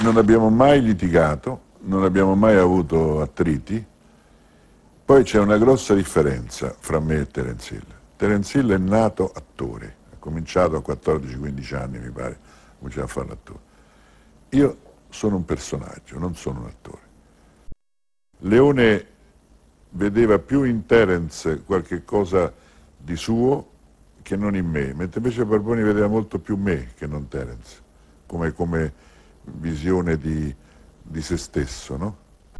non abbiamo mai litigato, non abbiamo mai avuto attriti. Poi c'è una grossa differenza fra me e Terence Hill. Terence Hill è nato attore, ha cominciato a 14-15 anni, mi pare, ha cominciato a fare l'attore. Io sono un personaggio, non sono un attore. Leone vedeva più in Terence qualche cosa di suo che non in me, mentre invece Barboni vedeva molto più me che non Terence, come visione di se stesso, no?